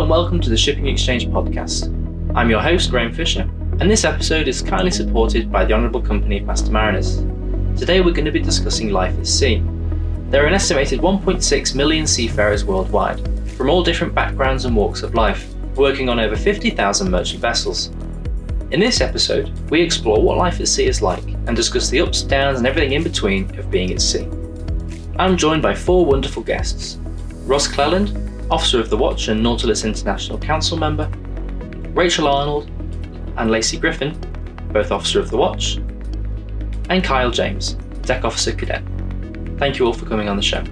and welcome to the Shipping Exchange podcast. I'm your host, Graham Fisher, and this episode is kindly supported by the Honourable Company Master Mariners. Today we're going to be discussing life at sea. There are an estimated 1.6 million seafarers worldwide, from all different backgrounds and walks of life, working on over 50,000 merchant vessels. In this episode, we explore what life at sea is like and discuss the ups, downs and everything in between of being at sea. I'm joined by four wonderful guests: Ross Cleland, Officer of the Watch and Nautilus International Council member, Rachel Arnold and Lacey Griffin, both Officer of the Watch, and Kyle James, Deck Officer Cadet. Thank you all for coming on the show.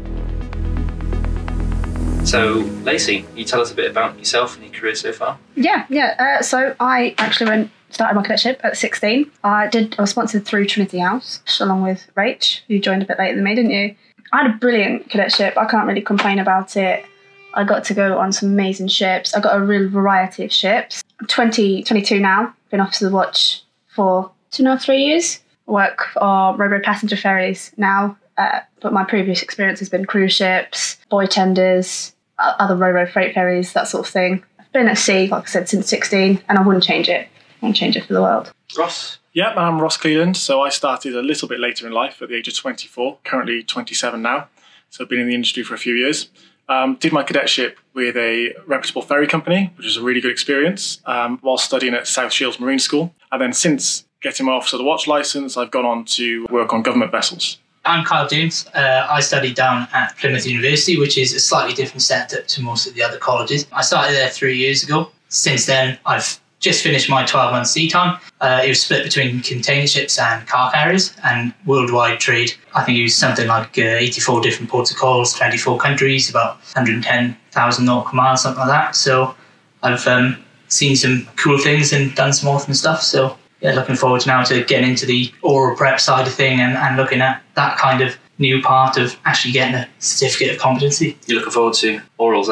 So, Lacey, can you tell us a bit about yourself and your career so far? So I actually started my cadetship at 16. I was sponsored through Trinity House, along with Rach, who joined a bit later than me, didn't you? I had a brilliant cadetship. I can't really complain about it. I got to go on some amazing ships. I got a real variety of ships. I'm 22 now. Been Officer of the Watch for 2.5, 3 years. I work for Ro-Ro passenger ferries now, but my previous experience has been cruise ships, buoy tenders, other Ro-Ro freight ferries, that sort of thing. I've been at sea, like I said, since 16, and I wouldn't change it. I wouldn't change it for the world. Ross? Yep, I'm Ross Cleland. So I started a little bit later in life at the age of 24, currently 27 now. So I've been in the industry for a few years. Did my cadetship with a reputable ferry company, which was a really good experience, while studying at South Shields Marine School. And then since getting my Officer of the Watch licence, I've gone on to work on government vessels. I'm Kyle James. I studied down at Plymouth University, which is a slightly different setup to most of the other colleges. I started there 3 years ago. Since then, I've just finished my 12-month sea time. It was split between container ships and car carriers, and worldwide trade. I think it was something like 84 different ports of calls, 24 countries, about 110,000 nautical miles, something like that. So I've seen some cool things and done some awesome stuff. So yeah, looking forward now to getting into the oral prep side of thing and looking at that kind of new part of actually getting a certificate of competency. You're looking forward to orals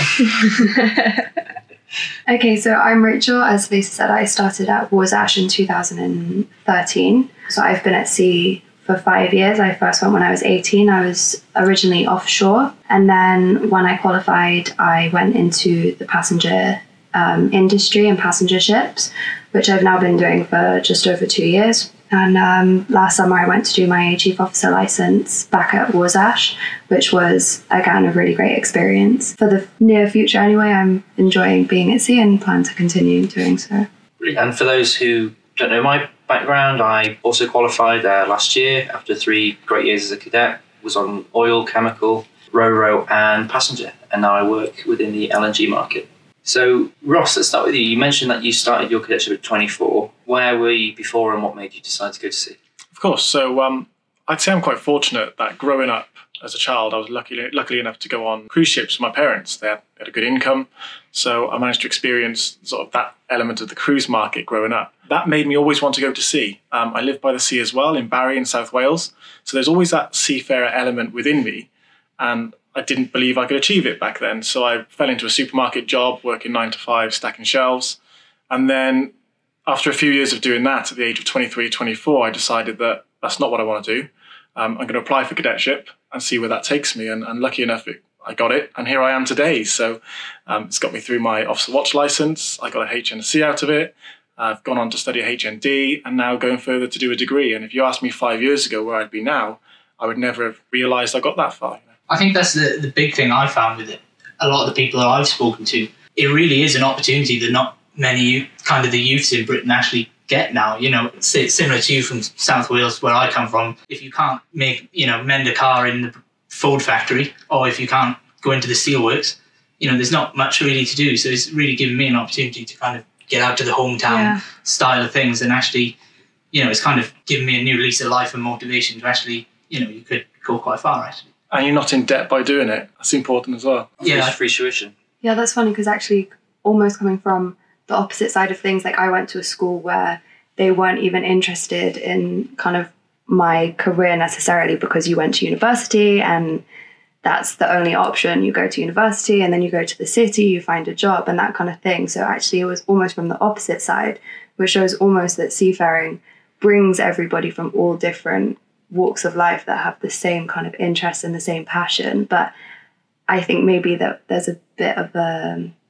then? Okay, so I'm Rachel. As Lisa said, I started at Warsash in 2013. So I've been at sea for 5 years. I first went when I was 18. I was originally offshore. And then when I qualified, I went into the passenger industry and passenger ships, which I've now been doing for just over 2 years. And last summer I went to do my Chief Officer licence back at Warsash, which was, again, a really great experience. For the near future anyway, I'm enjoying being at sea and plan to continue doing so. And for those who don't know my background, I also qualified last year after 3 great years as a cadet. Was on oil, chemical, Ro-Ro and passenger, and now I work within the LNG market. So, Ross, let's start with you. You mentioned that you started your cadetship at 24. Where were you before and what made you decide to go to sea? Of course. So I'd say I'm quite fortunate that growing up as a child, I was lucky enough to go on cruise ships with my parents. They had a good income. So I managed to experience sort of that element of the cruise market growing up. That made me always want to go to sea. I live by the sea as well in Barry in South Wales. So there's always that seafarer element within me. And I didn't believe I could achieve it back then. So I fell into a supermarket job, working 9 to 5, stacking shelves. And then after a few years of doing that, at the age of 23, 24, I decided that that's not what I want to do. I'm going to apply for cadetship and see where that takes me. And lucky enough, I got it. And here I am today. So it's got me through my Officer Watch licence. I got a HNC out of it. I've gone on to study a HND and now going further to do a degree. And if you asked me 5 years ago where I'd be now, I would never have realised I got that far. I think that's the big thing I found with it. A lot of the people that I've spoken to, it really is an opportunity that not many kind of the youths in Britain actually get now. You know, similar to you from South Wales, where I come from. If you can't mend a car in the Ford factory, or if you can't go into the steelworks, there's not much really to do. So it's really given me an opportunity to kind of get out to the hometown style of things, and actually, it's kind of given me a new lease of life and motivation to actually, you could go quite far actually. And you're not in debt by doing it. That's important as well. Yeah, free tuition. Yeah, that's funny because actually almost coming from the opposite side of things, like I went to a school where they weren't even interested in kind of my career necessarily because you went to university and that's the only option. You go to university and then you go to the city, you find a job and that kind of thing. So actually it was almost from the opposite side, which shows almost that seafaring brings everybody from all different walks of life that have the same kind of interest and the same passion. But I think maybe that there's a bit of a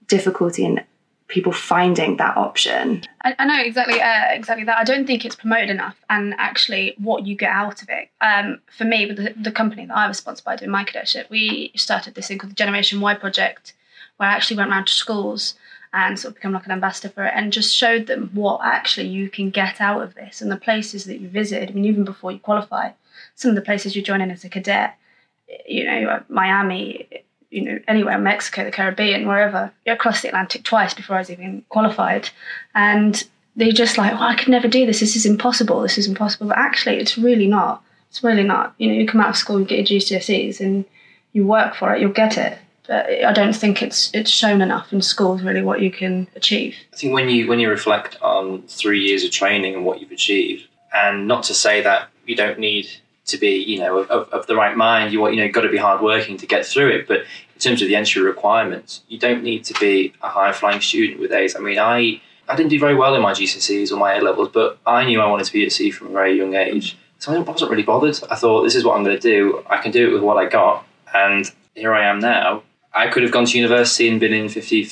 difficulty in people finding that option. I know exactly that. I don't think it's promoted enough, and actually what you get out of it. For me, with the company that I was sponsored by doing my cadetship, we started this thing called the Generation Y Project, where I actually went around to schools and sort of become like an ambassador for it and just showed them what actually you can get out of this, and the places that you visit. I mean, even before you qualify, some of the places you join in as a cadet, Miami, anywhere, Mexico, the Caribbean, wherever, across the Atlantic twice before I was even qualified. And they're just like, I could never do this. This is impossible. But actually, it's really not. You come out of school, you get your GCSEs and you work for it, you'll get it. But I don't think it's shown enough in schools, really, what you can achieve. I think when you reflect on 3 years of training and what you've achieved, and not to say that you don't need to be, of the right mind, you got to be hardworking to get through it. But in terms of the entry requirements, you don't need to be a high-flying student with A's. I mean, I didn't do very well in my GCSEs or my A-levels, but I knew I wanted to be at sea from a very young age. So I wasn't really bothered. I thought, this is what I'm going to do. I can do it with what I got. And here I am now. I could have gone to university and been in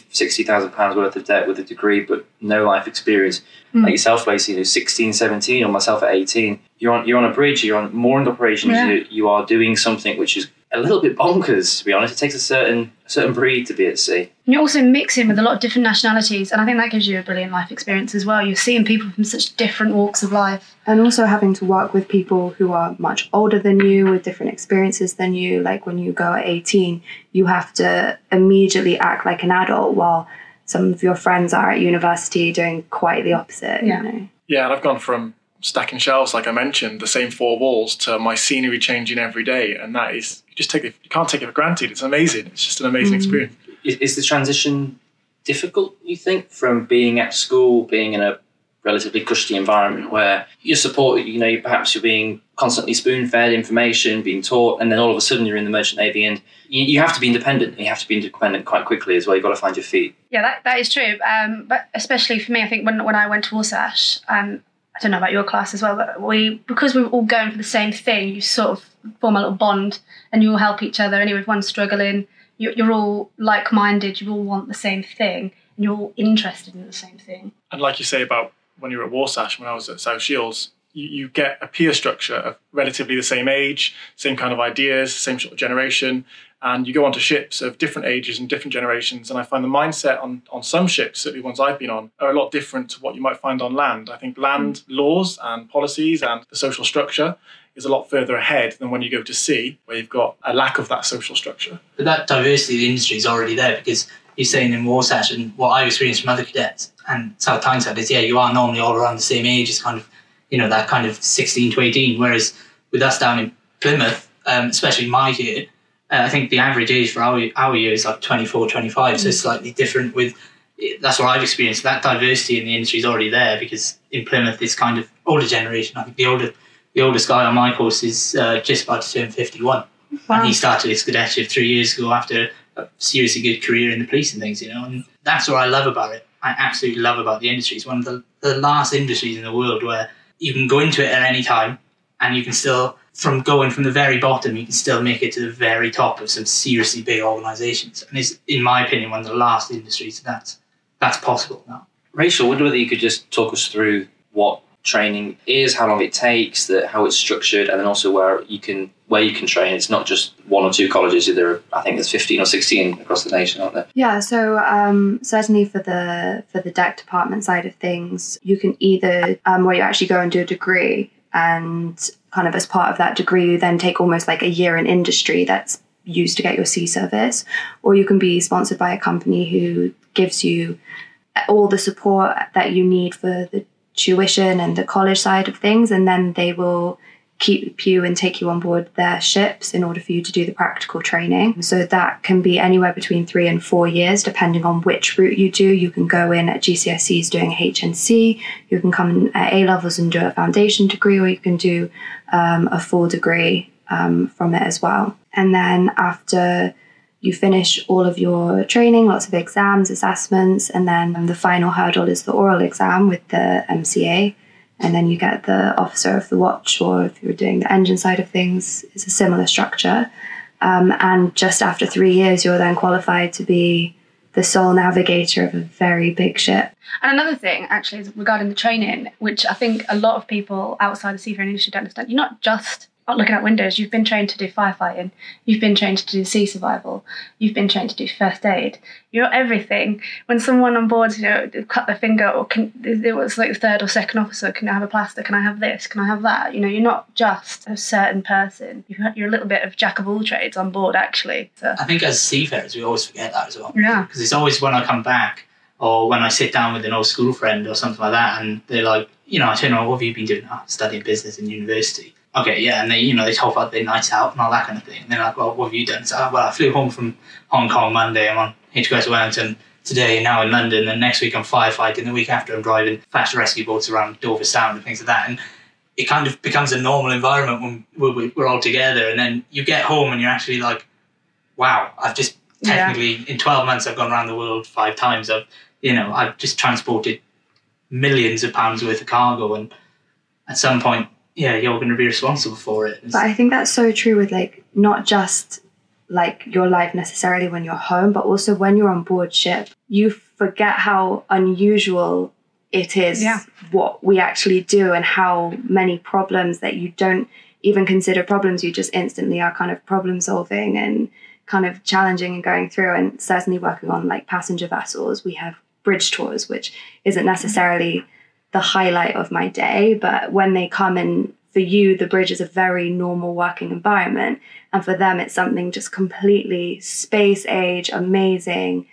£60,000 worth of debt with a degree, but no life experience. Like yourself, Lacey, 16, 17, or myself at 18. You're on a bridge, you're on mooring operations, you are doing something which is a little bit bonkers, to be honest. It takes a certain breed to be at sea. And you're also mixing with a lot of different nationalities, and I think that gives you a brilliant life experience as well. You're seeing people from such different walks of life. And also having to work with people who are much older than you, with different experiences than you. Like when you go at 18, you have to immediately act like an adult, while some of your friends are at university doing quite the opposite. Yeah. Yeah, and I've gone from stacking shelves, like I mentioned, the same four walls, to my scenery changing every day, and that is you can't take it for granted. It's amazing. It's just an amazing experience. Is the transition difficult, you think, from being at school, being in a relatively cushy environment where you're supported, perhaps you're being constantly spoon-fed information, being taught, and then all of a sudden you're in the Merchant Navy, and you have to be independent. You have to be independent quite quickly as well. You've got to find your feet. Yeah, that is true. But especially for me, I think when I went to Warsash, I don't know about your class as well, but because we were all going for the same thing, you sort of form a little bond and you all help each other. Anyway, if one's struggling, you're all like-minded, you all want the same thing, and you're all interested in the same thing. And like you say about when you were at Warsash, when I was at South Shields, you get a peer structure of relatively the same age, same kind of ideas, same sort of generation, and you go onto ships of different ages and different generations. And I find the mindset on some ships, certainly ones I've been on, are a lot different to what you might find on land. I think land laws and policies and the social structure is a lot further ahead than when you go to sea, where you've got a lack of that social structure. But that diversity of the industry is already there, because you're saying in Warsash, and what I've experienced from other cadets and South Tyneside is, you are normally all around the same age. It's kind of, that kind of 16 to 18. Whereas with us down in Plymouth, especially my year, I think the average age for our year is like 24, 25. So it's slightly different that's what I've experienced. That diversity in the industry is already there, because in Plymouth it's kind of older generation. I think the oldest guy on my course is just about to turn 51. Wow. And he started his cadetship 3 years ago after a seriously good career in the police and things, and that's what I love about it. I absolutely love about the industry. It's one of the last industries in the world where you can go into it at any time, and you can still, from the very bottom, you can still make it to the very top of some seriously big organisations. And it's, in my opinion, one of the last industries that's possible now. Rachel, I wonder whether you could just talk us through what training is, how long it takes, how it's structured, and then also where you can train. It's not just one or two colleges. I think there's 15 or 16 across the nation, aren't there? Yeah, so certainly for the deck department side of things, you can either where you actually go and do a degree, and kind of as part of that degree you then take almost like a year in industry that's used to get your sea service, or you can be sponsored by a company who gives you all the support that you need for the tuition and the college side of things, and then they will keep you and take you on board their ships in order for you to do the practical training. So that can be anywhere between 3 and 4 years, depending on which route you do. You can go in at GCSEs doing HNC, you can come in at A-levels and do a foundation degree, or you can do a full degree from it as well. And then after you finish all of your training, lots of exams, assessments, and then the final hurdle is the oral exam with the MCA. And then you get the officer of the watch, or if you're doing the engine side of things, it's a similar structure. And just after 3 years, you're then qualified to be the sole navigator of a very big ship. And another thing, actually, is regarding the training, which I think a lot of people outside the seafaring industry don't understand. You're not just looking out windows. You've been trained to do firefighting. You've been trained to do sea survival. You've been trained to do first aid. You're everything. When someone on board, cut their finger, or it was like the third or second officer, can I have a plaster? Can I have this? Can I have that? You're not just a certain person. You're a little bit of jack of all trades on board, actually. So. I think as seafarers, we always forget that as well. Yeah. Because it's always when I come back, or when I sit down with an old school friend or something like that, and they're like, I turn around, what have you been doing? Oh, studying business in university. Okay, yeah, and they talk about their nights out and all that kind of thing. And they're like, well, what have you done? So, I flew home from Hong Kong Monday. I'm on HQS Wellington today, now in London, and next week I'm firefighting. The week after I'm driving fast rescue boats around Dover Sound and things like that. And it kind of becomes a normal environment when we're all together. And then you get home and you're actually like, wow, I've just technically, in 12 months, I've gone around the world 5 times. I've just transported millions of pounds worth of cargo, and at some point, you're going to be responsible for it. But I think that's so true with not just your life necessarily when you're home, but also when you're on board ship. You forget how unusual it is what we actually do, and how many problems that you don't even consider problems, you just instantly are kind of problem solving and kind of challenging and going through. And certainly working on passenger vessels, we have bridge tours, which isn't necessarily the highlight of my day, but when they come in, for you, the bridge is a very normal working environment, and for them it's something just completely space age, amazing,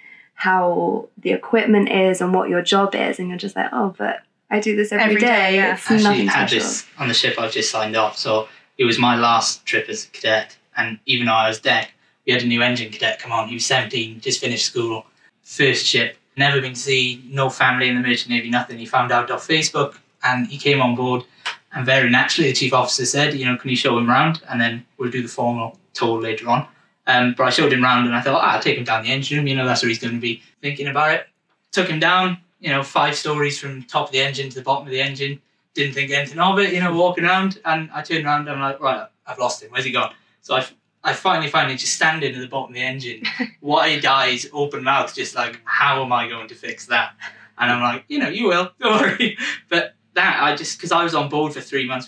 how the equipment is and what your job is, and you're just like, oh, but I do this every day. Yeah. It's I actually nothing had special. this on the ship I've just signed off, so it was my last trip as a cadet, and even though I was deck, we had a new engine cadet come on. He was 17, just finished school, first ship, never been to sea, no family in the Merchant Navy, nothing. He found out off Facebook and he came on board, and very naturally the chief officer said, can you show him round, and then we'll do the formal tour later on. But I showed him round and I thought, I'll take him down the engine room, that's where he's going to be thinking about it. Took him down, 5 stories from top of the engine to the bottom of the engine, didn't think anything of it, walking around, and I turned around and I'm like, right, I've lost him, where's he gone? So I finally find him just standing at the bottom of the engine, wide eyes, open mouth, just like, how am I going to fix that? And I'm like, you will, don't worry. But that, because I was on board for 2 months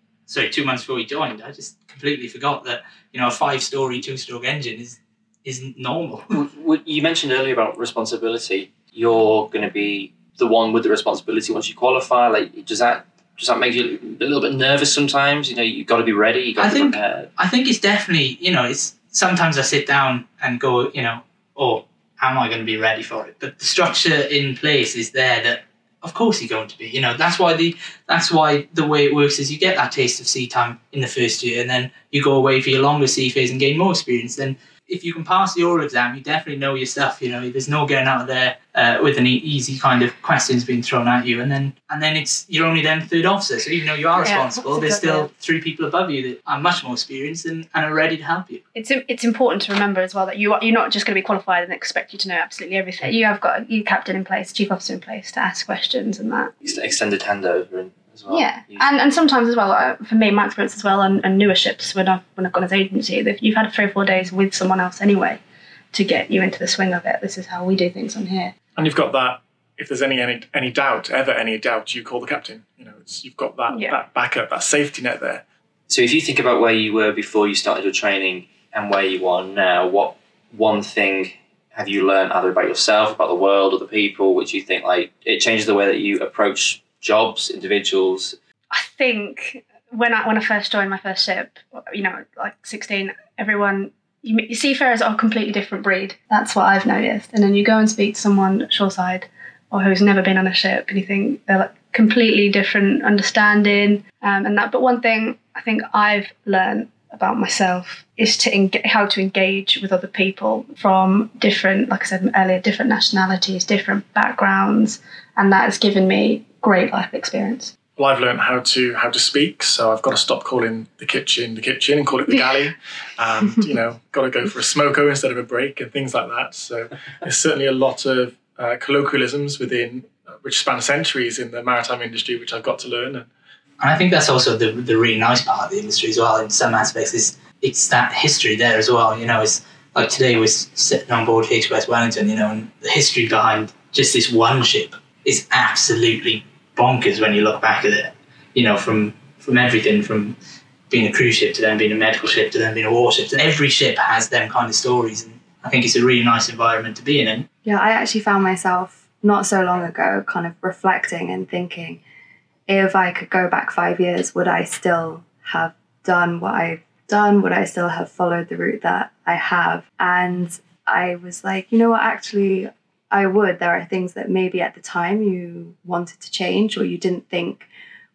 before he joined, I just completely forgot that, a 5-story, 2-stroke engine is normal. You mentioned earlier about responsibility. You're going to be the one with the responsibility once you qualify. Does that make you a little bit nervous sometimes? You've got to be ready, you've got to be prepared. I think it's definitely, it's sometimes I sit down and go, oh, how am I going to be ready for it? But the structure in place is there that, of course you're going to be. That's why the way it works is you get that taste of sea time in the first year, and then you go away for your longer sea phase and gain more experience. Then if you can pass the oral exam, you definitely know your stuff. There's no getting out of there with an easy kind of questions being thrown at you, and then you're only then third officer. So even though you are responsible, there's still 3 people above you that are much more experienced and are ready to help you. It's important to remember as well that you're not just going to be qualified and expect you to know absolutely everything. You have got your captain in place, chief officer in place to ask questions and that. Extended handover as well. Yeah, and sometimes as well, for me, my experience as well, and newer ships when I've gone as agency, that you've had 3 or 4 days with someone else anyway to get you into the swing of it. This is how we do things on here. And you've got that. If there's any doubt, you call the captain. You've got that backup, that safety net there. So if you think about where you were before you started your training and where you are now, what one thing have you learned either about yourself, about the world, or the people, which you think it changes the way that you approach jobs, individuals? I think when I first joined my first ship, 16, everyone, seafarers are a completely different breed. That's what I've noticed. And then you go and speak to someone shoreside or who's never been on a ship, and you think they're completely different understanding and that. But one thing I think I've learned about myself is how to engage with other people from different, like I said earlier, different nationalities, different backgrounds, and that has given me great life experience. Well, I've learned how to speak, so I've got to stop calling the kitchen and call it the galley, and got to go for a smoko instead of a break and things like that. So there's certainly a lot of colloquialisms which span centuries in the maritime industry, which I've got to learn. And I think that's also the really nice part of the industry as well. In some aspects, it's that history there as well. It's Like today we're sitting on board HMS Wellington, and the history behind just this one ship is absolutely bonkers when you look back at it. From everything from being a cruise ship to then being a medical ship to then being a warship. And every ship has them kind of stories, and I think it's a really nice environment to be in. Yeah, I actually found myself not so long ago kind of reflecting and thinking, if I could go back 5 years, would I still have done what I've done? Would I still have followed the route that I have? And I was like, you know what, actually, I would. There are things that maybe at the time you wanted to change or you didn't think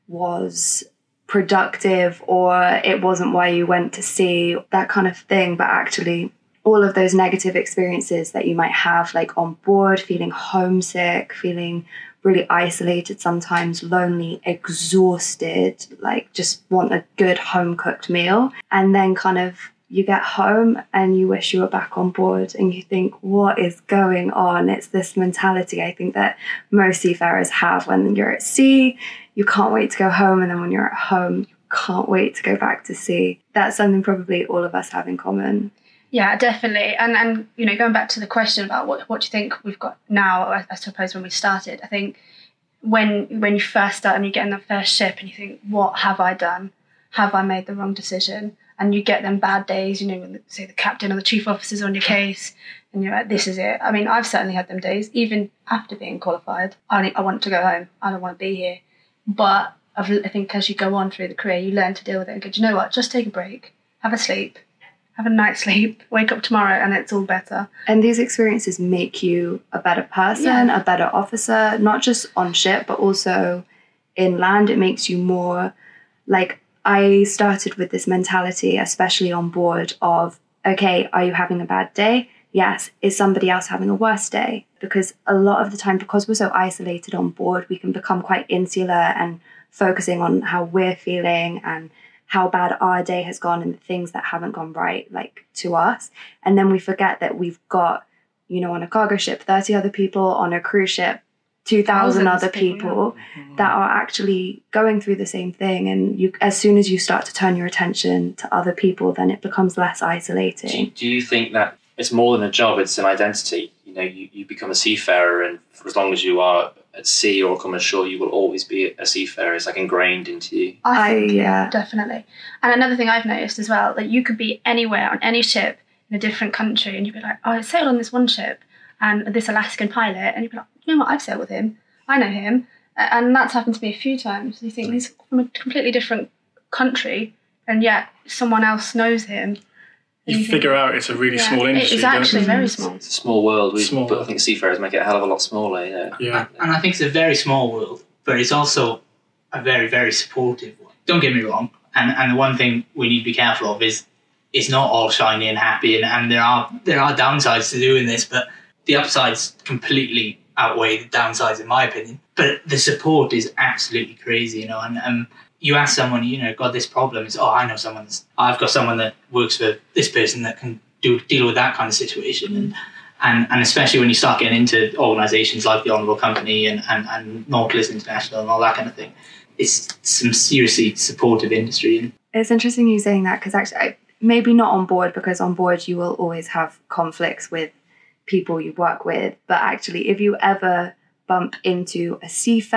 was productive, or it wasn't why you went to sea, that kind of thing. But actually, all of those negative experiences that you might have, like on board, feeling homesick, feeling really isolated, sometimes lonely, exhausted, like just want a good home cooked meal. And then kind of you get home and you wish you were back on board and you think, what is going on? It's this mentality I think that most seafarers have when you're at sea. You can't wait to go home, and then when you're at home, you can't wait to go back to sea. That's something probably all of us have in common. Yeah, definitely. And going back to the question about what do you think we've got now, I suppose when we started, I think when you first start and you get in the first ship and you think, what have I done? Have I made the wrong decision? And you get them bad days, when say the captain or the chief officer's on your case and you're like, this is it. I mean, I've certainly had them days, even after being qualified. I want to go home. I don't want to be here. But I think as you go on through the career, you learn to deal with it and go, do you know what? Just take a break, have a sleep. Have a night's sleep, wake up tomorrow and it's all better. And these experiences make you a better person, a better officer, not just on ship, but also in land. It makes you more like, I started with this mentality, especially on board, of, okay, are you having a bad day? Yes. Is somebody else having a worse day? Because a lot of the time, because we're so isolated on board, we can become quite insular and focusing on how we're feeling and how bad our day has gone and the things that haven't gone right, like to us. And then we forget that we've got, on a cargo ship, 30 other people, on a cruise ship, 2,000 other people that are actually going through the same thing. And as soon as you start to turn your attention to other people, then it becomes less isolating. Do you think that it's more than a job, it's an identity? You become a seafarer, and for as long as you are at sea or come ashore, you will always be a seafarer. It's like ingrained into you. I think, definitely. And another thing I've noticed as well, that you could be anywhere on any ship in a different country and you'd be like, oh, I sailed on this one ship and this Alaskan pilot, and you'd be like, you know what, I've sailed with him. I know him. And that's happened to me a few times. You think he's from a completely different country and yet someone else knows him. You figure out it's a really small industry. It's actually very small. It's a small world, but I think seafarers make it a hell of a lot smaller. Yeah. And I think it's a very small world, but it's also a very, very supportive one. Don't get me wrong. And the one thing we need to be careful of is it's not all shiny and happy, and there are downsides to doing this, but the upsides completely outweigh the downsides, in my opinion. But the support is absolutely crazy, and you ask someone, got this problem, it's, I know I've got someone that works for this person that can deal with that kind of situation. And especially when you start getting into organisations like the Honourable Company and Nautilus International and all that kind of thing, it's some seriously supportive industry. It's interesting you saying that, because actually, maybe not on board, because on board you will always have conflicts with people you work with. But actually, if you ever bump into a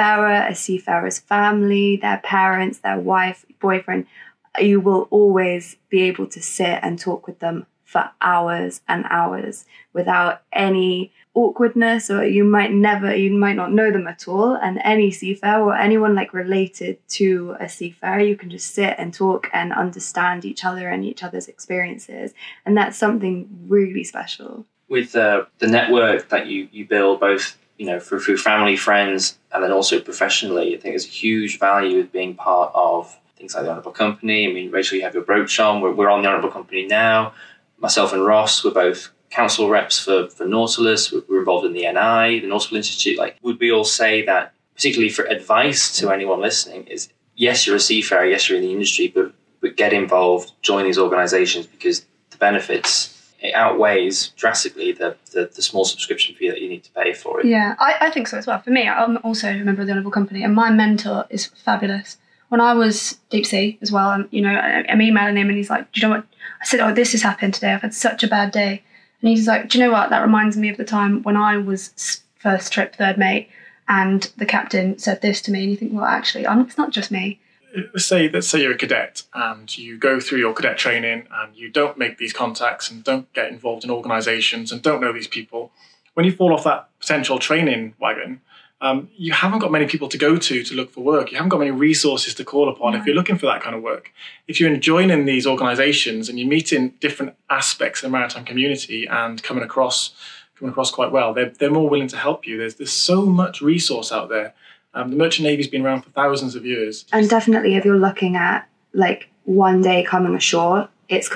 seafarer's family, their parents, their wife, boyfriend, you will always be able to sit and talk with them for hours and hours without any awkwardness, or you might not know them at all. And any seafarer or anyone like related to a seafarer, you can just sit and talk and understand each other and each other's experiences. And that's something really special. With the network that you build, both through family, friends, and then also professionally, I think there's a huge value of being part of things like the Honourable Company. I mean, Rachel, you have your brooch on. We're on the Honourable Company now. Myself and Ross, we're both council reps for Nautilus. We're involved in the NI, the Nautical Institute. Like, would we all say that, particularly for advice to anyone listening, is yes, you're a seafarer, yes, you're in the industry, but get involved, join these organisations, because the benefits, it outweighs drastically the small subscription fee that you need to pay for it. Yeah, I think so as well. For me, I'm also a member of the Honourable Company, and my mentor is fabulous. When I was deep sea as well, I'm emailing him and he's like, do you know what? I said, this has happened today. I've had such a bad day. And he's like, do you know what? That reminds me of the time when I was first trip third mate and the captain said this to me. And you think, well, actually, it's not just me. Let's say you're a cadet and you go through your cadet training and you don't make these contacts and don't get involved in organisations and don't know these people. When you fall off that potential training wagon, you haven't got many people to go to look for work. You haven't got many resources to call upon if you're looking for that kind of work. If you're joining these organisations and you're meeting different aspects of the maritime community and coming across quite well, they're more willing to help you. There's so much resource out there. The Merchant Navy's been around for thousands of years. And definitely, if you're looking at like one day coming ashore,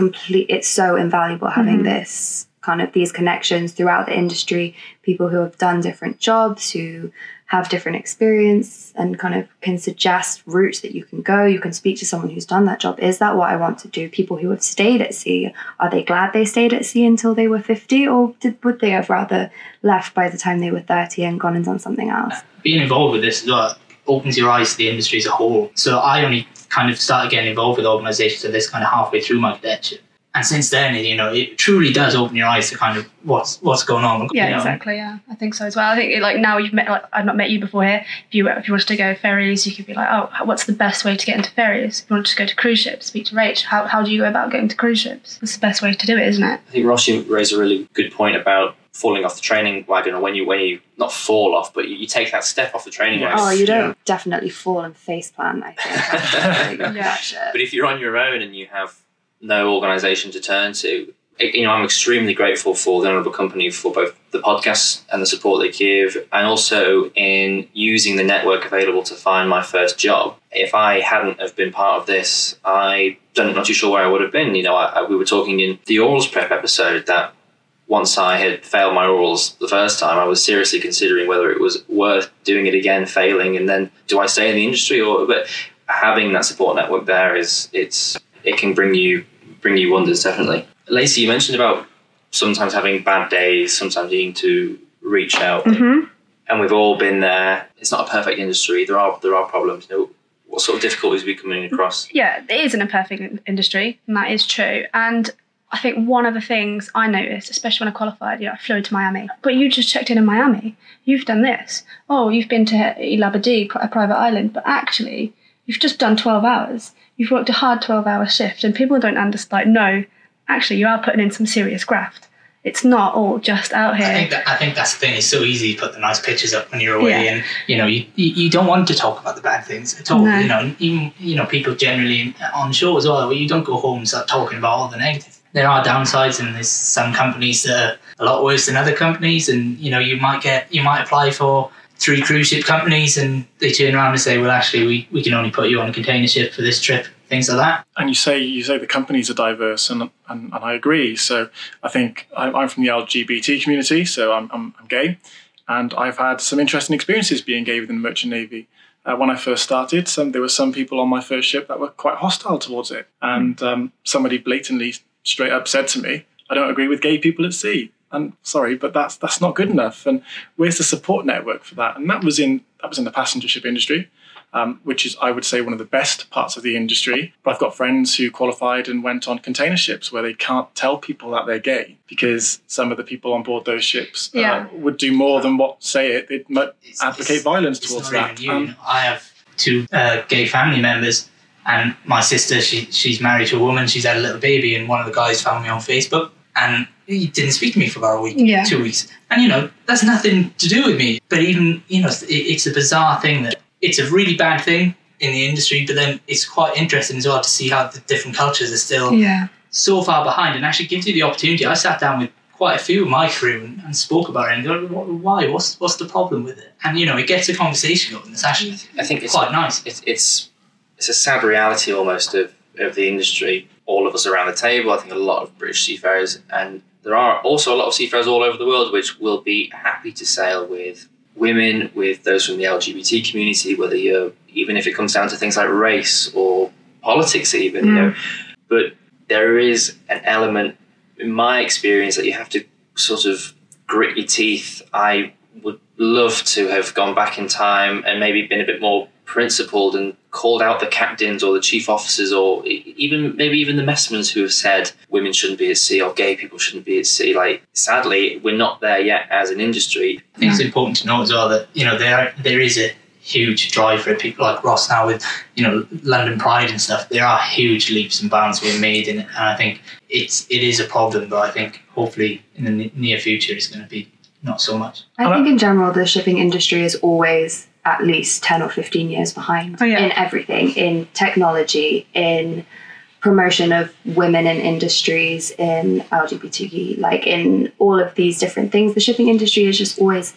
it's so invaluable having this kind of these connections throughout the industry, people who have done different jobs, who have different experience and kind of can suggest routes that you can go. You can speak to someone who's done that job. Is that what I want to do? People who have stayed at sea, are they glad they stayed at sea until they were 50, or would they have rather left by the time they were 30 and gone and done something else? Being involved with this opens your eyes to the industry as a whole. So I only kind of started getting involved with organisations of this kind of halfway through my cadetship. And since then, it truly does open your eyes to kind of what's going on. Yeah, exactly. Yeah, I think so as well. I think now you've met. I've not met you before here. If you wanted to go ferries, you could be like, oh, what's the best way to get into ferries? If you want to go to cruise ships, speak to Rach. How do you go about getting to cruise ships? It's the best way to do it, isn't it? I think Ross, you raised a really good point about falling off the training wagon, or when you not fall off, but you take that step off the training wagon. Oh, you don't definitely fall and faceplant, I think. But if you're on your own and you have no organisation to turn to, I'm extremely grateful for the Honourable Company for both the podcast and the support they give, and also in using the network available to find my first job. If I hadn't have been part of this, I'm not too sure where I would have been. We were talking in the orals prep episode that once I had failed my orals the first time, I was seriously considering whether it was worth doing it again, failing, and then do I stay in the industry? But having that support network there it can bring you wonders, definitely. Lacey, you mentioned about sometimes having bad days, sometimes needing to reach out, and we've all been there. It's not a perfect industry. There are problems. What sort of difficulties are we coming across? Yeah, it isn't a perfect industry, and that is true. And I think one of the things I noticed, especially when I qualified, I flew to Miami. But you just checked in Miami. You've done this. Oh, you've been to Labadee, a private island. But actually, you've just done 12 hours. You've worked a hard 12-hour shift. And people don't understand, no, actually, you are putting in some serious graft. It's not all just out here. I think that's the thing. It's so easy to put the nice pictures up when you're away, and you don't want to talk about the bad things at all. No. Even people generally on shore as well. You don't go home and start talking about all the negative. There are downsides, and there's some companies that are a lot worse than other companies. And you might apply for 3 cruise ship companies, and they turn around and say, well, actually, we can only put you on a container ship for this trip. Things like that. And you say the companies are diverse, and I agree. So I think I'm from the LGBT community, so I'm gay, and I've had some interesting experiences being gay within the Merchant Navy. When I first started, there were some people on my first ship that were quite hostile towards it, and somebody blatantly, straight up said to me, "I don't agree with gay people at sea." And sorry, but that's not good enough. And where's the support network for that? And that was in the passenger ship industry. Which is, I would say, one of the best parts of the industry. But I've got friends who qualified and went on container ships where they can't tell people that they're gay because some of the people on board those ships would do more than they'd advocate violence towards that. I have 2 gay family members, and my sister, she's married to a woman, she's had a little baby, and one of the guys found me on Facebook, and he didn't speak to me for about a week, 2 weeks. And, that's nothing to do with me. But even, it's a bizarre thing that it's a really bad thing in the industry, but then it's quite interesting as well to see how the different cultures are still so far behind, and actually gives you the opportunity. I sat down with quite a few of my crew and spoke about it and go, why? What's the problem with it? And, it gets a conversation going. It's actually quite nice. It's a sad reality almost of the industry. All of us around the table, I think a lot of British seafarers, and there are also a lot of seafarers all over the world which will be happy to sail with women, with those from the LGBT community, even if it comes down to things like race or politics even, But there is an element, in my experience, that you have to sort of grit your teeth. I would love to have gone back in time and maybe been a bit more principled and called out the captains or the chief officers or maybe even the messmen who have said women shouldn't be at sea or gay people shouldn't be at sea. Like, sadly, we're not there yet as an industry. I think it's important to know as well that, there is a huge drive for people like Ross now with, London Pride and stuff. There are huge leaps and bounds being made in it, and I think it is a problem, but I think hopefully in the near future it's going to be not so much. I think in general the shipping industry is always at least 10 or 15 years behind in everything, in technology, in promotion of women in industries, in LGBTQ, like in all of these different things. The shipping industry is just always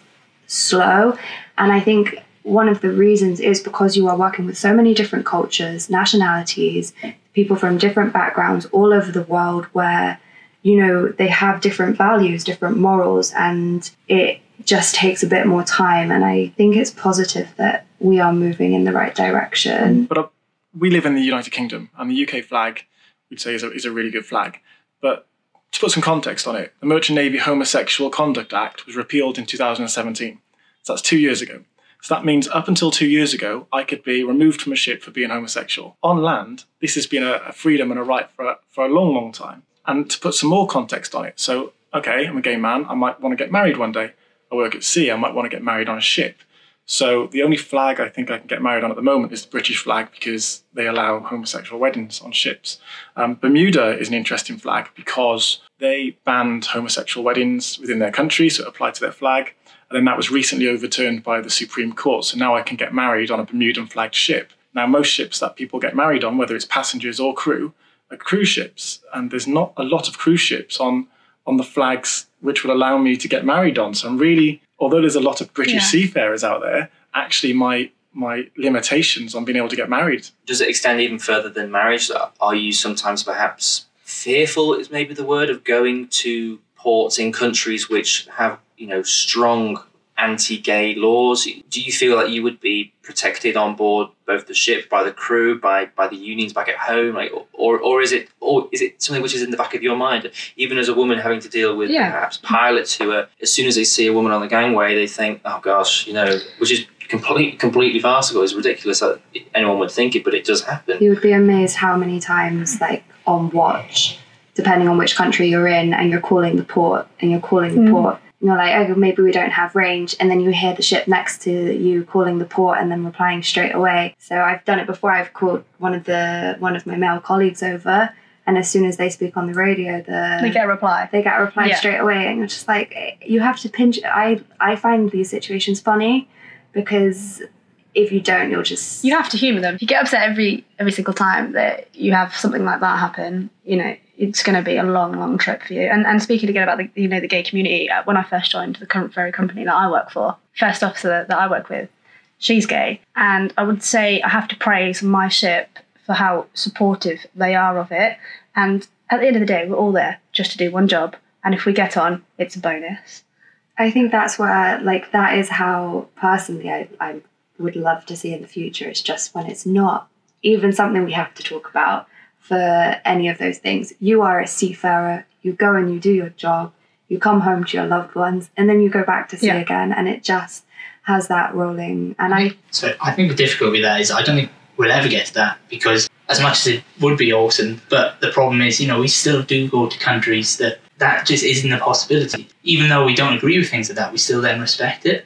slow. And I think one of the reasons is because you are working with so many different cultures, nationalities, people from different backgrounds all over the world where, they have different values, different morals, and it just takes a bit more time. And I think it's positive that we are moving in the right direction. But we live in the United Kingdom, and the UK flag, we'd say, is a really good flag. But to put some context on it, the Merchant Navy Homosexual Conduct Act was repealed in 2017. So that's 2 years ago. So that means up until 2 years ago, I could be removed from a ship for being homosexual. On land, this has been a freedom and a right for a long, long time. And to put some more context on it, so, okay, I'm a gay man, I might want to get married one day. I work at sea, I might want to get married on a ship. So the only flag I think I can get married on at the moment is the British flag, because they allow homosexual weddings on ships. Bermuda is an interesting flag because they banned homosexual weddings within their country, so it applied to their flag. And then that was recently overturned by the Supreme Court. So now I can get married on a Bermudan flagged ship. Now, most ships that people get married on, whether it's passengers or crew, are cruise ships. And there's not a lot of cruise ships on the flags which would allow me to get married on. So I'm really, although there's a lot of British seafarers out there, actually my limitations on being able to get married. Does it extend even further than marriage? Are you sometimes perhaps fearful, is maybe the word, of going to ports in countries which have, strong anti-gay laws? Do you feel that you would be protected on board both the ship, by the crew, by the unions back at home, or is it something which is in the back of your mind, even as a woman having to deal with perhaps pilots who are, as soon as they see a woman on the gangway, they think, oh gosh, which is completely farcical. It's ridiculous that anyone would think it, but it does happen. You would be amazed how many times, like on watch, depending on which country you're in, and you're calling the port, and you're like, oh, maybe we don't have range. And then you hear the ship next to you calling the port and then replying straight away. So I've done it before. I've called one of my male colleagues over, and as soon as they speak on the radio, they get a reply. They get a reply straight away. And you're just like, you have to pinch. I find these situations funny because if you don't, you have to humour them. If you get upset every single time that you have something like that happen, it's going to be a long, long trip for you. And speaking again about the gay community, when I first joined the very company that I work for, first officer that I work with, she's gay. And I would say I have to praise my ship for how supportive they are of it. And at the end of the day, we're all there just to do one job. And if we get on, it's a bonus. I think that's where, that is how, personally, I would love to see in the future. It's just when it's not even something we have to talk about for any of those things. You are a seafarer, you go and you do your job, you come home to your loved ones, and then you go back to sea again, and it just has that rolling. And So I think the difficulty with that is I don't think we'll ever get to that, because as much as it would be awesome, but the problem is, we still do go to countries that just isn't a possibility. Even though we don't agree with things like that, we still then respect it.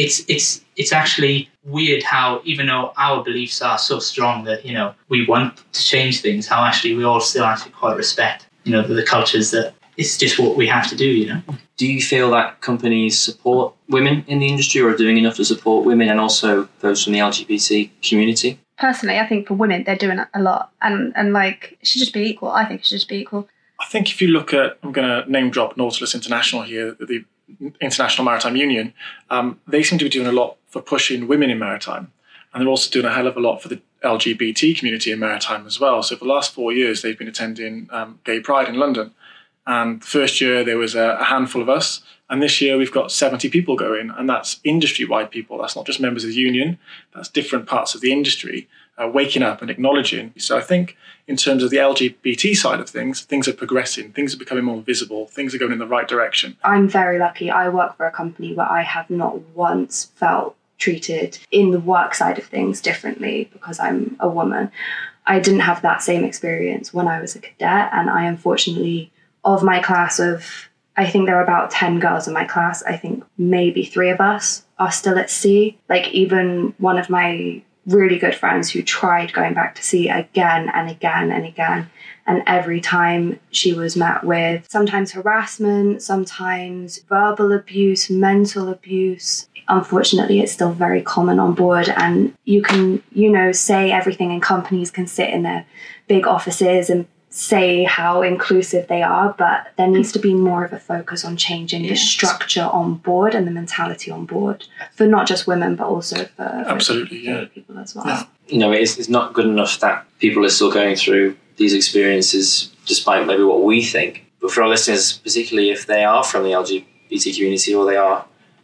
It's actually weird how, even though our beliefs are so strong that, we want to change things, how actually we all still actually quite respect, the cultures that it's just what we have to do, Do you feel that companies support women in the industry, or are doing enough to support women and also those from the LGBT community? Personally, I think for women, they're doing a lot. And it should just be equal. I think it should just be equal. I think if you look at, I'm going to name drop Nautilus International here, the International Maritime Union, they seem to be doing a lot for pushing women in maritime. And they're also doing a hell of a lot for the LGBT community in maritime as well. So for the last 4 years, they've been attending Gay Pride in London. And the first year, there was a handful of us. And this year, we've got 70 people going. And that's industry-wide people. That's not just members of the union. That's different parts of the industry waking up and acknowledging. So I think in terms of the LGBT side of things are progressing. Things are becoming more visible. Things are going in the right direction. I'm very lucky. I work for a company where I have not once felt treated in the work side of things differently because I'm a woman. I didn't have that same experience when I was a cadet, and I unfortunately, of my class of, I think there are about 10 girls in my class, I think maybe 3 of us are still at sea. Like even one of my really good friends who tried going back to sea again and again and again, and every time she was met with sometimes harassment, sometimes verbal abuse, mental abuse. Unfortunately, it's still very common on board, and you can, say everything, and companies can sit in their big offices and say how inclusive they are, but there needs to be more of a focus on changing the structure on board and the mentality on board for not just women, but also for people as well. Yeah. It's not good enough that people are still going through these experiences despite maybe what we think. But for our listeners, particularly if they are from the LGBT community or they are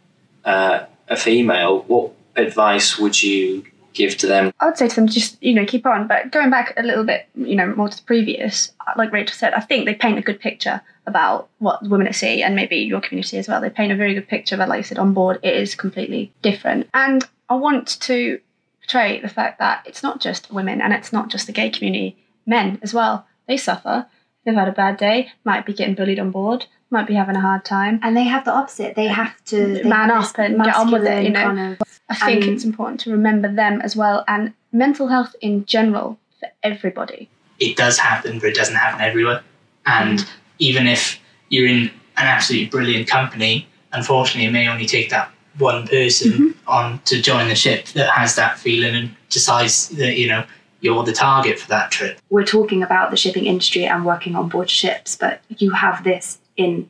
a female, what advice would you give to them? I would say to them, just, keep on. But going back a little bit, more to the previous, like Rachel said, I think they paint a good picture about what women at sea, and maybe your community as well. They paint a very good picture that, like you said, on board, it is completely different. And I want to portray the fact that it's not just women and it's not just the gay community, men as well. They suffer. They've had a bad day, might be getting bullied on board, might be having a hard time. And they have the opposite. They have to man up and get on with it, Kind of, I think it's important to remember them as well, and mental health in general for everybody. It does happen, but it doesn't happen everywhere. And even if you're in an absolutely brilliant company, unfortunately, it may only take that one person on to join the ship that has that feeling and decides that, you're the target for that trip. We're talking about the shipping industry and working on board ships, but you have this in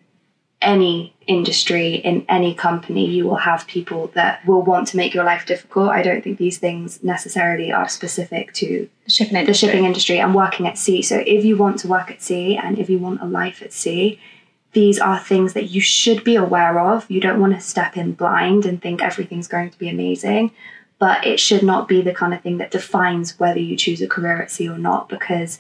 any industry, in any company. You will have people that will want to make your life difficult. I don't think these things necessarily are specific to the shipping industry and working at sea. So if you want to work at sea and if you want a life at sea, these are things that you should be aware of. You don't want to step in blind and think everything's going to be amazing. But it should not be the kind of thing that defines whether you choose a career at sea or not, because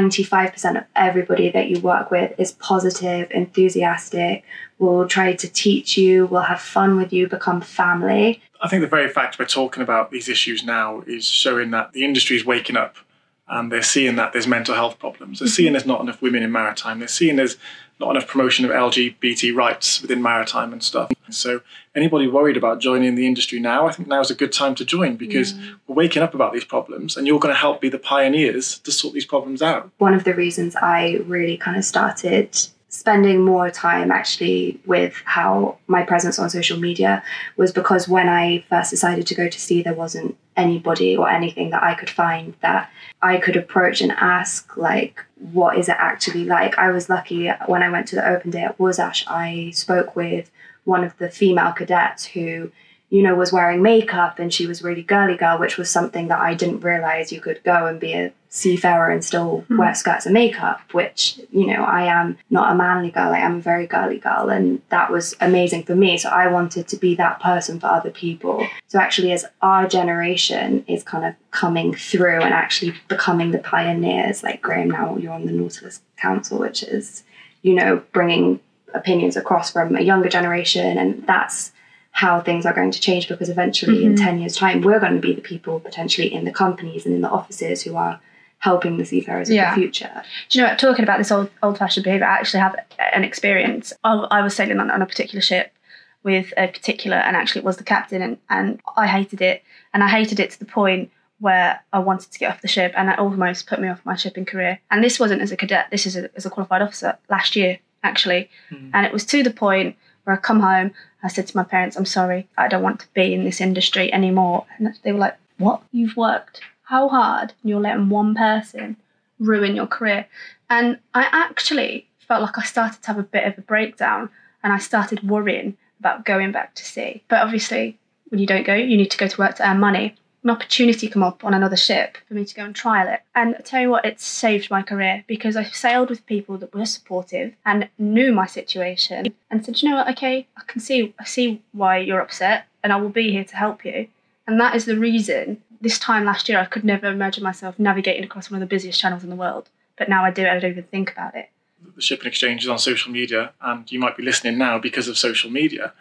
95% of everybody that you work with is positive, enthusiastic, will try to teach you, will have fun with you, become family. I think the very fact we're talking about these issues now is showing that the industry is waking up and they're seeing that there's mental health problems. They're seeing there's not enough women in maritime. They're seeing there's not enough promotion of LGBT rights within maritime and stuff. So anybody worried about joining the industry now, I think now is a good time to join, because we're waking up about these problems and you're going to help be the pioneers to sort these problems out. One of the reasons I really kind of started spending more time actually with how my presence on social media was because when I first decided to go to sea, there wasn't anybody or anything that I could find that I could approach and ask, like, what is it actually like? I was lucky when I went to the open day at Warsash, I spoke with one of the female cadets who, was wearing makeup, and she was really girly girl, which was something that I didn't realize you could go and be a seafarer and still wear skirts and makeup, which, I am not a manly girl, I am a very girly girl, and that was amazing for me. So I wanted to be that person for other people. So actually, as our generation is kind of coming through and actually becoming the pioneers, like Graham, now you're on the Nautilus Council, which is, bringing opinions across from a younger generation, and that's how things are going to change, because eventually in 10 years' time, we're going to be the people potentially in the companies and in the offices who are helping the seafarers of the future. Do you know what, talking about this old-fashioned behaviour, I actually have an experience. I was sailing on a particular ship with a particular, and actually it was the captain, and I hated it. And I hated it to the point where I wanted to get off the ship, and that almost put me off my shipping career. And this wasn't as a cadet, this is as a qualified officer last year, actually. And it was to the point where I come home, I said to my parents, I'm sorry, I don't want to be in this industry anymore. And they were like, what? You've worked how hard and you're letting one person ruin your career? And I actually felt like I started to have a bit of a breakdown, and I started worrying about going back to sea. But obviously, when you don't go, you need to go to work to earn money. An opportunity come up on another ship for me to go and trial it. And I tell you what, it's saved my career, because I sailed with people that were supportive and knew my situation and said, you know what, okay, I see why you're upset, and I will be here to help you. And that is the reason this time last year I could never imagine myself navigating across one of the busiest channels in the world. But now I do, I don't even think about it. The Shipping Exchange is on social media, and you might be listening now because of social media.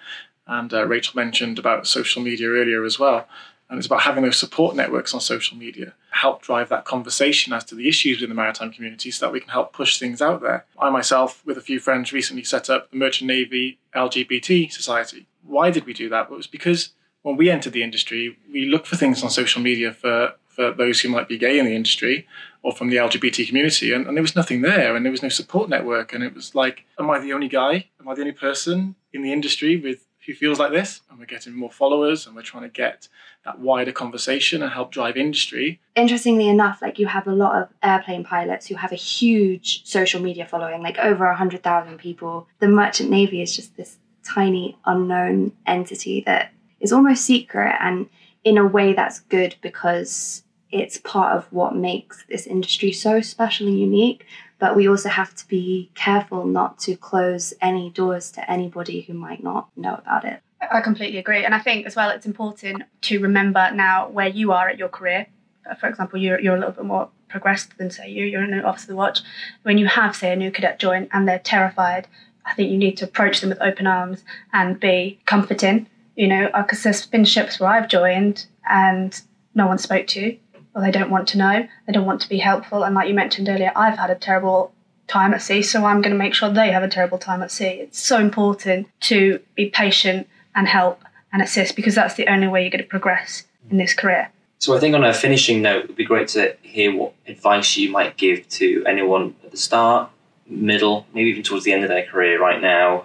And Rachel mentioned about social media earlier as well. And it's about having those support networks on social media, help drive that conversation as to the issues within the maritime community so that we can help push things out there. I myself, with a few friends, recently set up the Merchant Navy LGBT Society. Why did we do that? Well, it was because when we entered the industry, we looked for things on social media for those who might be gay in the industry or from the LGBT community, and there was nothing there, and there was no support network. And it was like, am I the only guy? Am I the only person in the industry who feels like this? And we're getting more followers, and we're trying to get that wider conversation and help drive industry. Interestingly enough, like, you have a lot of airplane pilots who have a huge social media following, like over 100,000 people. The Merchant Navy is just this tiny unknown entity that is almost secret, and in a way that's good because it's part of what makes this industry so special and unique. But we also have to be careful not to close any doors to anybody who might not know about it. I completely agree. And I think as well, it's important to remember now where you are at your career. For example, you're a little bit more progressed than, say, you're a new officer of the watch. When you have, say, a new cadet join and they're terrified, I think you need to approach them with open arms and be comforting. You know, because there's been ships where I've joined and no one spoke to you, or they don't want to know, they don't want to be helpful. And like you mentioned earlier, I've had a terrible time at sea, so I'm going to make sure they have a terrible time at sea. It's so important to be patient and help and assist, because that's the only way you're going to progress in this career. So I think on a finishing note, it would be great to hear what advice you might give to anyone at the start, middle, maybe even towards the end of their career right now,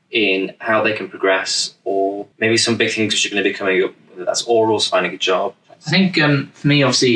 in how they can progress, or maybe some big things which are going to be coming up, whether that's orals, finding a job. I think for me, obviously,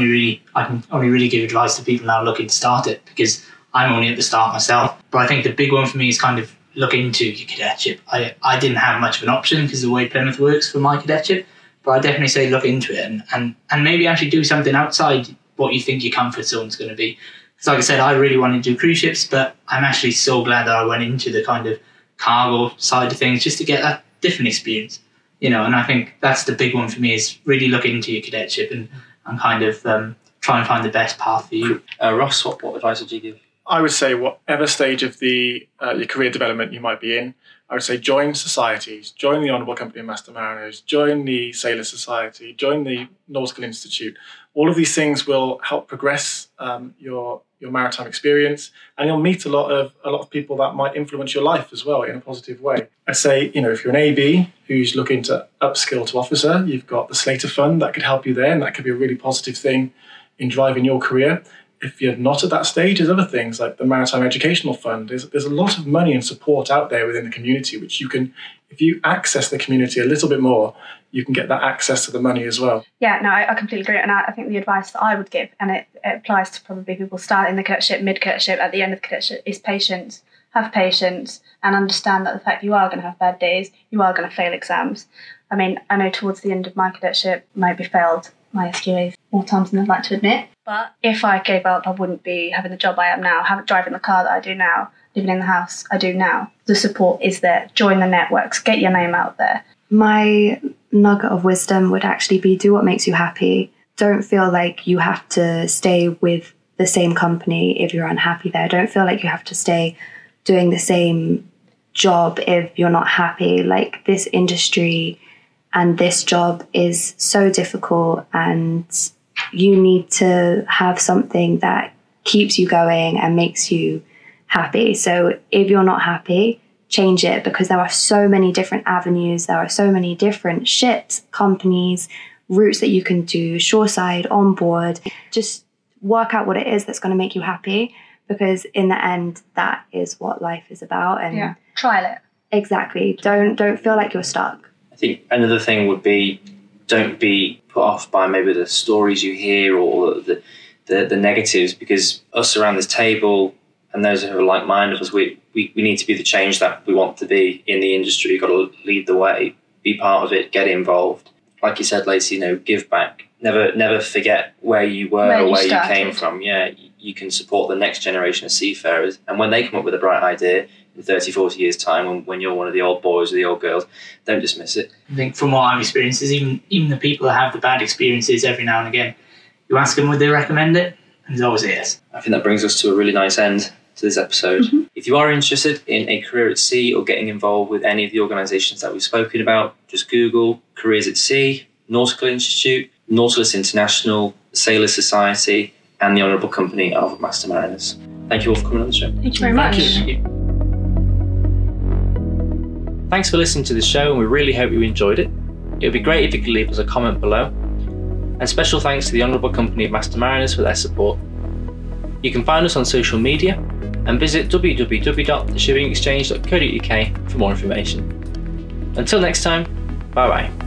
I can only really give advice to people now looking to start it, because I'm only at the start myself. But I think the big one for me is kind of look into your cadetship. I didn't have much of an option because of the way Plymouth works for my cadetship, but I definitely say look into it and maybe actually do something outside what you think your comfort zone's going to be. Because like I said, I really wanted to do cruise ships, but I'm actually so glad that I went into the kind of cargo side of things just to get that different experience. You know, and I think that's the big one for me, is really look into your cadetship and kind of try and find the best path for you. Ross, what advice would you give? I would say whatever stage of your career development you might be in, I would say join societies, join the Honourable Company of Master Mariners, join the Sailor Society, join the Nautical Institute. All of these things will help progress your maritime experience, and you'll meet a lot of people that might influence your life as well in a positive way. I'd say, you know, if you're an AB who's looking to upskill to officer, you've got the Slater Fund that could help you there, and that could be a really positive thing in driving your career. If you're not at that stage, there's other things like the Maritime Educational Fund. There's a lot of money and support out there within the community, which you can, if you access the community a little bit more, you can get that access to the money as well. Yeah, no, I completely agree. And I think the advice that I would give, and it applies to probably people starting the cadetship, mid-cadetship, at the end of the cadetship, is patience. Have patience and understand that the fact you are going to have bad days, you are going to fail exams. I mean, I know towards the end of my cadetship, I maybe failed my SQAs more times than I'd like to admit. But if I gave up, I wouldn't be having the job I am now, driving the car that I do now, living in the house I do now. The support is there. Join the networks. Get your name out there. My nugget of wisdom would actually be, do what makes you happy. Don't feel like you have to stay with the same company if you're unhappy there. Don't feel like you have to stay doing the same job if you're not happy. Like, this industry and this job is so difficult, and you need to have something that keeps you going and makes you happy. So if you're not happy, change it, because there are so many different avenues. There are so many different ships, companies, routes that you can do, shoreside, on board. Just work out what it is that's going to make you happy, because in the end, that is what life is about. And yeah, trial it. Exactly. Don't feel like you're stuck. I think another thing would be, don't be put off by maybe the stories you hear or the negatives, because us around this table and those who are like-minded, we need to be the change that we want to be in the industry. You've got to lead the way, be part of it, get involved. Like you said, Lacey, give back. Never forget where you were or where you came from. Yeah, you can support the next generation of seafarers, and when they come up with a bright idea in 30, 40 years' time, when you're one of the old boys or the old girls, don't dismiss it. I think from what I've experienced is even the people that have the bad experiences every now and again, you ask them would they recommend it, and there's always a yes. I think that brings us to a really nice end. to this episode. If you are interested in a career at sea or getting involved with any of the organisations that we've spoken about, just Google Careers at Sea, Nautical Institute, Nautilus International, Sailors Society, and the Honourable Company of Master Mariners. Thank you all for coming on the show. Thank you very much. Thank you. Thanks for listening to the show, and we really hope you enjoyed it. It would be great if you could leave us a comment below. And special thanks to the Honourable Company of Master Mariners for their support. You can find us on social media and visit www.theshippingexchange.co.uk for more information. Until next time, bye bye.